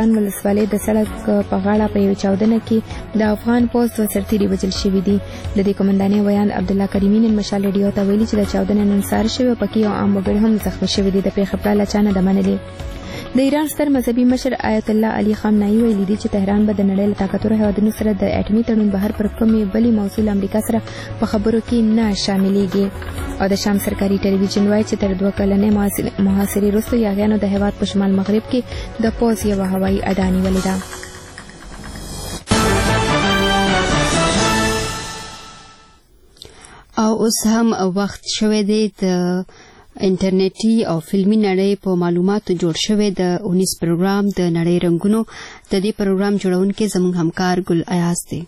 ولسوالۍ د سړک په غاړه په یو چاودنه کې د افغان پوځ دوه سرتیري وژل شوي دي. د دې قومندانۍ ویان عبدالله کریمي نن مشال رادیو ته ویلي چې د چاودنې نن سهار شوې او پکې یو عام وګړی هم زخمي شوی دی. د پېښې پړاله چا نه ده منلې. د ایران ستر مذهبي مشر آیت الله علي خامنه‌ای ویلي دي چې تهران به د نړۍ له طاقتورو هېوادونو سره د اټومي تړون بهر پر کومې بلې موضوع له امریکا سره په خبرو کې نه شاملېږي. او د شام سرکاري ټلویزیون وایي چې تر 2 کلنې محاصرې وروسته یاغیانو د هېواد په شمال مغرب کې د پوځ یوه هوایي اډه نیولې ده. او اوس هم وخت شوی دی د انټرنیټي او فلمي نړۍ په معلوماتو جوړ شوی د 19 پروګرام د نړۍ رنګونو. د دې پروګرام جوړونکی زموږ همکار ګل ایاز دی.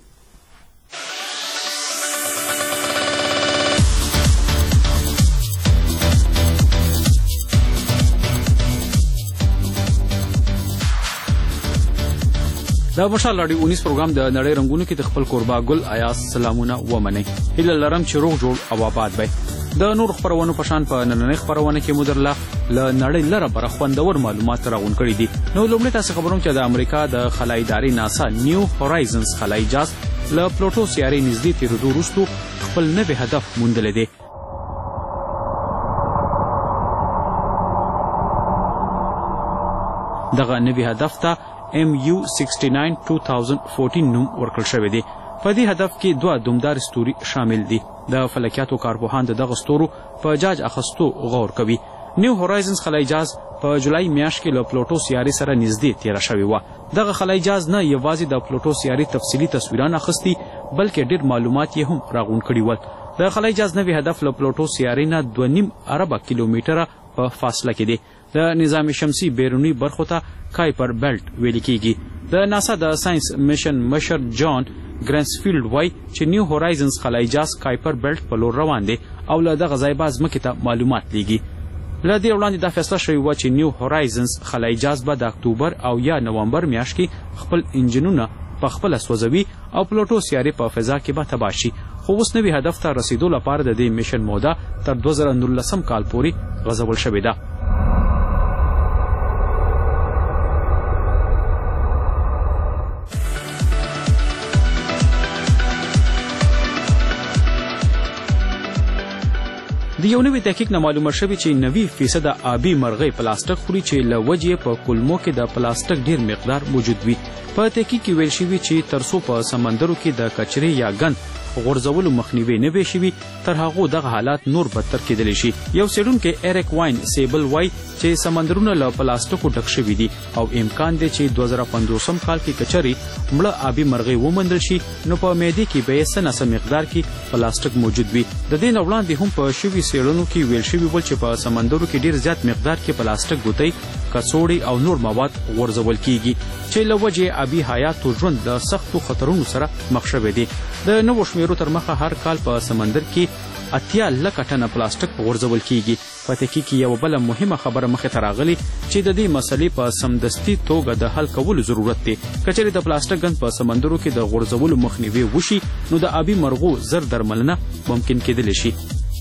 دا مشال رادیو 19 پروګرام د نړۍ رنګونو کې د خپل کوربا ګل ایاز سلامونه ومنئ. هیله لرم چې روغ جوړ او آباد وئ. د نور خبرونو په شان په نننۍ خبرونه کې مو درله له نړۍ لره بره خوندور معلومات راغونډ کړي دي. نو لومړی تاسو خبروم چې د امریکا د خلایي ادارې ناسا نیو هورایزنز خلایي جهاز له پلوټو سیارې نږدې تېرېدو وروسته خپل نوی هدف موندلی دی. دغه نوی هدف ته MU69 2014 نوم ورکړل شوی دی. په دې هدف کې 2 دومدار ستوري شامل دي. د فلکیاتو کارپوهان دغه ستورو په جاج اخستو غور کوي. نیو هورایزنز خلایي جهاز په جولای میاشت کې له پلوټو سیارې سره نږدې تیره شوې وه. دغه خلایي جهاز نه یوازې د پلوټو سیارې تفصیلي تصویران اخیستي بلکې ډېر معلومات یې هم راغونډ کړي ول. د خلایي جهاز نوی هدف له پلوټو سیارې نه 2.5 اربه کیلومتره په فاصله کې دی. د نظام شمسي بیرونی برخو ته کایپر بیلټ ویل کیږي. د ناسا د ساينس میشن مشر جان ګرینسفیلډ وایي چې نیو هورایزنز خلایي جهاز کایپر بیلټ په لور روان دی او له دغه ځای به ځمکې ته معلومات لیږي. له دې وړاندې دا فیصله شوې وه چې نیو هورایزنز خلایي جهاز به د اکتوبر او یا نومبر میاشت کې خپل انجنونه په خپله سوځوي او پلوټو سیارې په فضا کې به تباه شي. خو اوس نوي هدف ته رسیدو لپاره د دې میشن موده تر 2019 کال پورې غځول شوې ده. د یو نوي تحقیق نه معلومه شوې چې 90% آبي مرغۍ پلاستیک خوري چې له وجې په کولمو کې د پلاستیک ډیر مقدار موجود وي. په تحقیق کې ویل شوي چې تر څو په سمندرو کې د کچرې یا ګند غورځولو مخنیوی نه وي شوي تر هغو دغه حالات نور بدتر کېدلی شي. یو څېړونکی ایرک واین سیبل وایي چې سمندرونه له پلاستیکو ډک شوي دي او امکان دی چې 2050 کال کې کچرې مړه آبي مرغۍ وموندل شي نو په معدې کې به یې څه ناڅه مقدار کې پلاستیک موجود وي. د دې نه وړاندې هم په شوي څېړنو کې ویل شوي ول چې په سمندرو کې ډیر زیات مقدار کې پلاستیک ګوتۍ کڅوړې او نور مواد غورځول کیږي چې له وجې آبي حیاتو ژوند د سختو خطرونو سره مخ شوی دی. د نوو شمیرو تر مخه هر کال په سمندر کې 80 لکه ټنه پلاستیک غورځول کیږي. په تحقیق کې یوه بله مهمه خبره مخې ته راغلې چې د دې مسلې په سمدستي توګه د حل کولو ضرورت دی. که چېرې د پلاستیک ګند په سمندرو کې د غورځولو مخنیوی وشي نو د آبي مرغو زر درملنه ممکن کېدلی شي.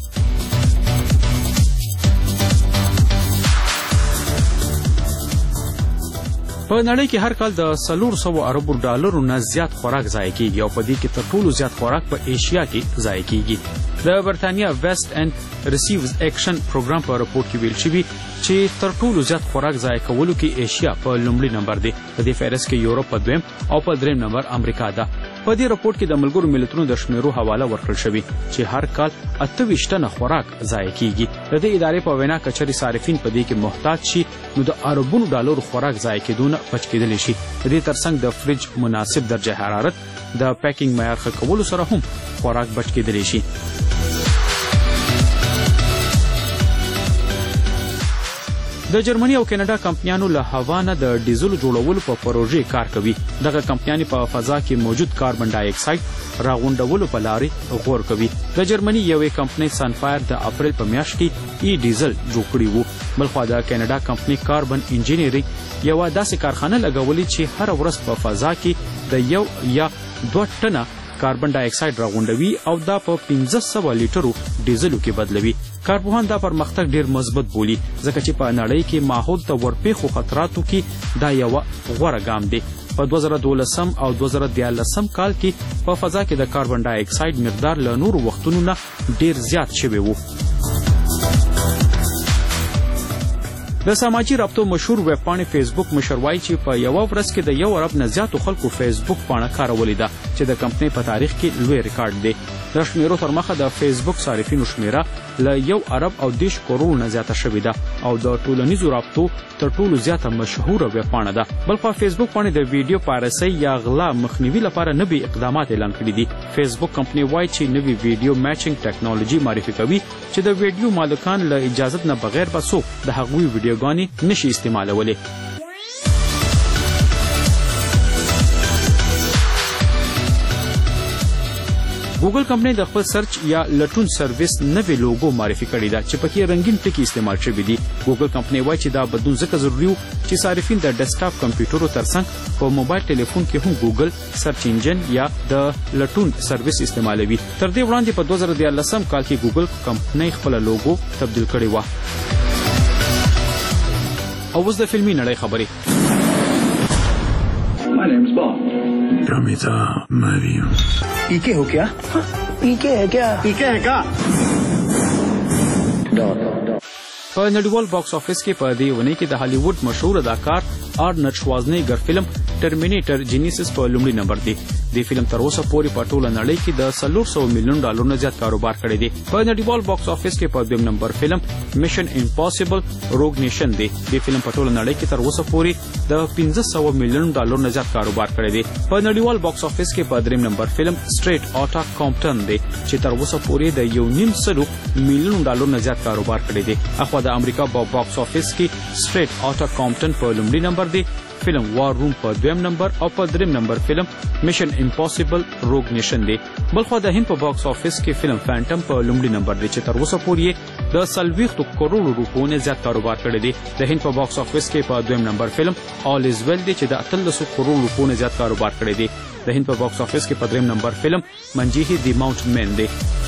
په نړۍ کې هر کال د 400 اربو ډالرو نه زیات خوراک ضایع کیږي او په دې کې تر ټولو زیات خوراک په ایشیا کې ضایع کیږي. د برتانیا ویسټ اینډ ریسیوز ایکشن پروګرام په راپورټ کې ویل شوي چې تر ټولو زیات خوراک ضایع کولو کې ایشیا په لومړي نمبر دی. په دې فهرست کې یورپ په 2 او په 3 نمبر امریکا ده. په دې راپورټ کې د ملګرو ملتونو د شمیرو حواله ورکړل شوې چې هر کال 28 ټنه خوراک ضایع کیږي. د دې ادارې په وینا که چېرې صارفین په دې کې محتاط شي نو د اربونو ډالرو خوراک ضایع کېدو نه بچ کېدلی شي. د دې ترڅنګ د فریج مناسب درجه حرارت د پیکینګ معیار ښه کولو سره هم خوراک بچ کېدلی شي. د جرمني او کاناډا کمپنیانو له هوا نه د ډیزل جوړولو په پروژې کار کوي. دغه کمپنیانې په فضا کې موجود کاربن ډای اکساید راغونډولو په لارې غور کوي. د جرمني یوې کمپنۍ سنفایر د اپریل په میاشت کې ای ډیزل جوړ کړي وو. بلخوا د کاناډا کمپنۍ کاربن انجینیرینګ یوه داسې کارخانه لګولې چې هره ورځ په فضا کې د 1 یا 2 ټنه کاربن ډای اکساید راغونډوي او دا په 1500 لیټرو ډیزلو کې بدلوي. کارپوهان دا پرمختګ ډیر مثبت بولي ځکه چې په نړۍ کې ماحول ته ورپېښو خطراتو کې دا یو غوره ګام دی. په 2012 او 2013 کال کې په فضا کې د کاربن ډای اکساید مقدار له نورو وختونو نه ډیر زیات شوی و. د سماجی رابطو مشهور ویب پاڼې فیسبوک مشر وایي چې په یو ورځ کې د 1 ارب نه زیاتو خلکو فیسبوک پاڼه کارولې ده چې د کمپنۍ په تاریخ کې لوی ریکارډ دی. د شمیرو تر مخه د فیسبوک صارفینو شمیره له 1 ارب او 10 کروڑ نه زیاته شوې ده او د ټولنیزو رابطو تر ټولو زیاته مشهوره ویب پاڼه ده. بلخو فیسبوک پاڼې د ویډیو پایرسي یا غلا مخنیوي لپاره نوي اقدامات اعلان کړي دي. فیسبوک کمپنۍ وایي چې نوي ویډیو میچینګ ټیکنالوژي معرفي کوي چې د ویډیو مالکان له اجازه نه بغیر به څوک د هغوی ویډیوګانې نشي استعمالولی. ګوګل کمپنۍ د خپل سرچ یا لټون سرویس نوې لوګو معرفي کړې ده چې پکې رنگین ټکي استعمال شوي دي. ګوګل کمپنۍ وایي چې دا بدلون ځکه ضروري و چې صارفین د ډیسکټاپ کمپیوټرو ترڅنګ په موبایل ټلیفون کې هم ګوګل سرچ انجن یا د لټون سرویس استعمالوي. تر دې وړاندې په 2013 کال کې ګوګل کمپنۍ خپل لوګو تبدیل کړی و. او اوس د فلمي نړۍ خبرې. My name's Bob. Ramita Mariam. पीके हो क्या? पीके है क्या? पीके है क्या? په نړیوال باکس افیس کې په دې ونې کې د هالیوډ مشهور اداکار آرنولډ شوازنیګر فلم ټرمینیټر جینیسس په لومړي نمبر دی. دې فلم تر اوسه پورې په ټوله نړۍ کې د $400 ملیون نه زیات کاروبار کړی دی. په نړیوال باکس افیس کې په دویم نمبر فلم میشن امپاسیبل روګ نیشن دی. دې فلم په ټوله نړۍ کې تر اوسه پورې د $500 ملیون نه زیات کاروبار کړی دی. په نړیوال باکس افیس کې په دریم نمبر فلم سټریټ آټا کامپټن دی چې تر اوسه پورې د $1.5 ملیون نه زیات کاروبار کړی دی. اخوا د امریکا په باکس افیس کې سټریټ آټا کامپټن په لومړي نمبر دی، فلم وار روم په دویم نمبر او په دریم نمبر فلم میشن امپاسیبل روګ نیشن دی. بلخو د هند په باکس افیس کې فلم فانټم په لومړي نمبر دی چې تر اوسه پورې د 40 کروڑ روپیو نه زیات کاروبار کړی دی. د هند په باکس افیس کې په دویم نمبر فلم آل از ویل دی چې د 18 کروڑ روپیو نه زیات کاروبار کړی دی. د هند په باکس افیس کې په دریم نمبر فلم منجیهی دی ماونټن مین دی.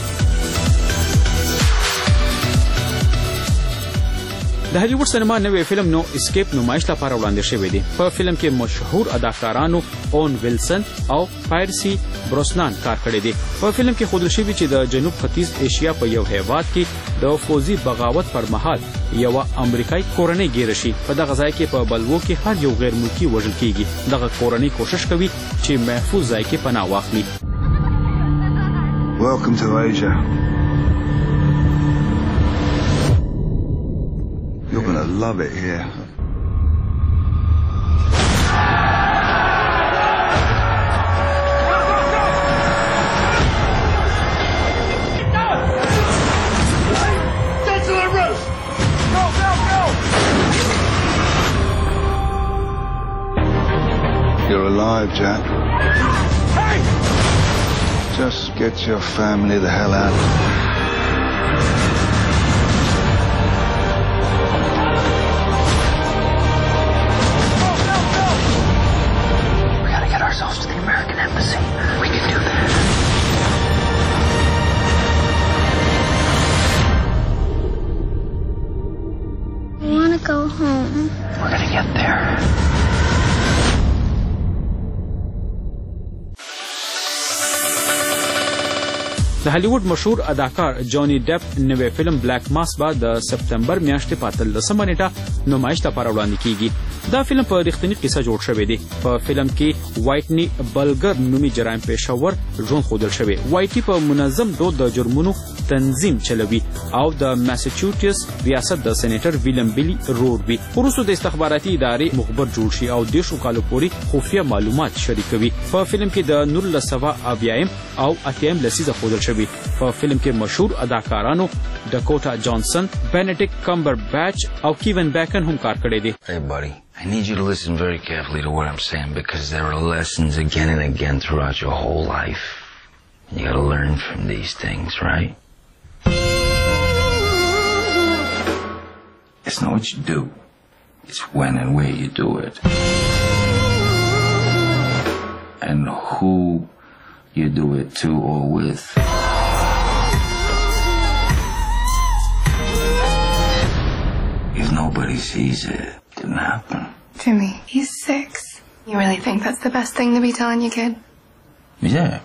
د هالیوډ سینما نوې فلم نو اسکیپ نمایش لپاره وړاندې شوی دی. په فلم کې مشهور اداکارانو اون ویلسن او پایرسی بروسنان کار کړی دی. په فلم کې ښودل شوی چې د جنوب ختیځ ایشیا په یو هیواد کې د فوزي بغاوت پر مهال یو امریکایي کورنۍ ګیره شي. په دغه ځای کې په بلوو کې هر یو غیر ملکي وژل کیږي. دغه کورنۍ کوشش کوي چې محفوظ ځای کې پناه واخلي. Welcome to Asia. You're going to love it here. You're alive, Jack. Hey! Just get your family the hell out. Ourselves to the American Embassy. We can do that. I want to go home. We're gonna get there. د هالیوډ مشهور اداکار جونی ډیپ نوې فلم بلیک ماس به د سپتمبر میاشتې په 13 نیټه نمایش لپاره وړاندې کیږي. دا فلم په رښتینی قصه جوړ شوی دی. په فلم کې وایټنی بلګر نومي جرایم پیښور ژوند ښودل شوی. وایټي په منظم ډول د جرمونو تنظیم چلوي او د ماساچوټس ریاست د سېنیټر ویلیم بیلی رور وي. وروسته د استخباراتي ادارې مخبر جوړ شي او 10 کالو پورې خفیه معلومات شریکوي. په فلم کې د 1980 او 80 لسیزه ښودل شوی. په فلم کې مشهور اداکارانو ډاکوټا جانسن، بینیډکټ کمبر بیچ او کیون بیکن هم کار کړی دی. Hey buddy, I need you to listen very carefully to what I'm saying because there are lessons again and again throughout your whole life. You gotta learn from these things, right? It's not what you do. It's when and where you do it. And who you do it to or with. If nobody sees it, it didn't happen. Jimmy, he's 6. You really think that's the best thing to be telling your kid? Yeah.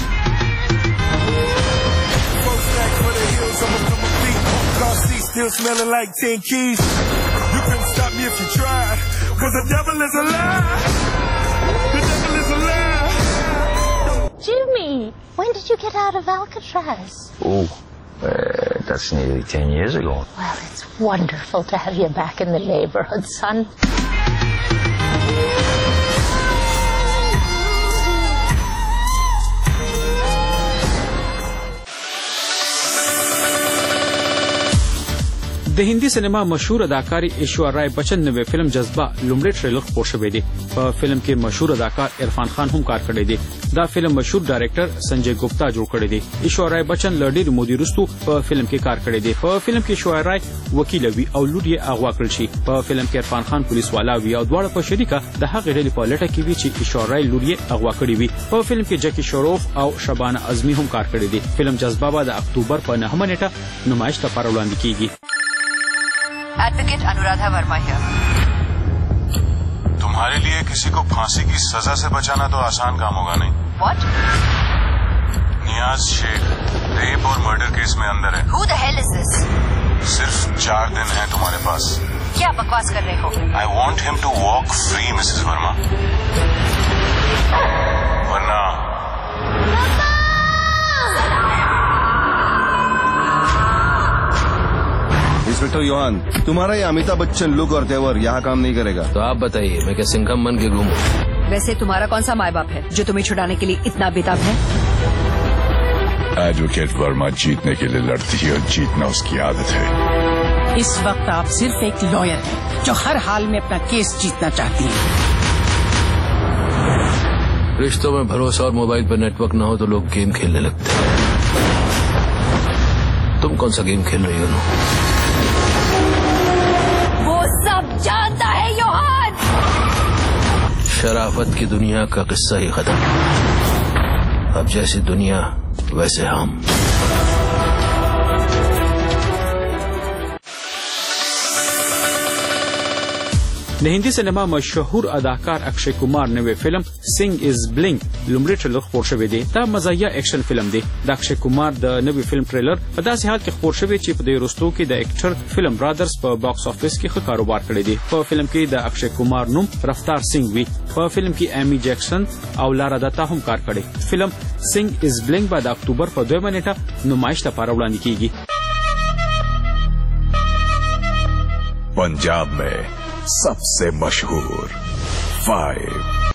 Still smelling like 10 keys. You couldn't stop me if you tried. Cause the devil is a lie. The devil is a lie. Jimmy, when did you get out of Alcatraz? Oh, that's nearly 10 years ago. Well, it's wonderful to have you back in the neighborhood, son. د هندي سینما مشهور اداکار ایشوریا رای بچن نوې فلم جذبه لومړی ټریلر خپور شوی دی. په فلم کې مشهور اداکار عرفان خان هم کار کړی دی. دا فلم مشهور ډایریکټر Sanjay ګپتا جوړ کړی دی. ایشوریا رای بچن لړډیر مودې وروسته په فلم کې کار کړی دی. په فلم کې ایشوریا رای وکیل وی او لور یې اغوا کړل شي. په فلم کې عرفان خان پولیس والا وی او دواړه په شریکه د هغې ډلې په لټه کې وی چې ایشوریا رای لور یې اغوا کړې وي. په فلم کې جکی شروف او شبانه اعظمي هم کار کړی دی. فلم جذبه د اکتوبر په 9 نیټه نمایش لپاره وړاندې کیږي. Advocate Anuradha Verma है। तुम्हारे लिए किसी को फांसी की सजा से बचाना तो आसान काम होगा नहीं। What? नियाज शेख रेप और मर्डर केस में अंदर है। Who the hell is this? सिर्फ 4 दिन है तुम्हारे पास। क्या बकवास कर रहे हो? I want him to walk free, Mrs. Verma. वरना इंस्पेक्टर योहान, तुम्हारा ये अमिताभ बच्चन लुक और तेवर यहाँ काम नहीं करेगा। तो आप बताइए, मैं क्या सिंघम बन के घूमूं? वैसे तुम्हारा कौन सा माँ बाप है जो तुम्हें छुड़ाने के लिए इतना बेताब है? एडवोकेट वर्मा जीतने के लिए लड़ती है और जीतना उसकी आदत है। इस वक्त आप सिर्फ एक लॉयर हैं जो हर हाल में अपना केस जीतना चाहती हैं। रिश्तों में भरोसा और मोबाइल पर नेटवर्क न हो तो लोग गेम खेलने लगते हैं। तुम कौन सा गेम खेल रही हो? वो सब जानता है योहान। शराफत की दुनिया का किस्सा ही खत्म। अब जैसी दुनिया वैसे हम। د هندي سینما مشهور اداکار اکشय کمار نوې فلم سینگ از بلینک لومړی ټریلر خپور شوی دی. دا مزاحیه اکشن فلم دی. د اکشय کمار د نوې فلم ټریلر په داسې حال کې خپور شوی چې په دې وروستو کې د اکټر فلم برادرز په باکس افیس کې ښه کاروبار کړی دی. په فلم کې د اکشय کمار نوم رفتار سنگ وی. په فلم کې ایمی جیکسن او لارا دتا هم کار کړی. فلم سینگ از بلینک به د اکتوبر په 2 نیټه نمایش لپاره وړاندې کیږي. पंजाब में सबसे मशहूर 5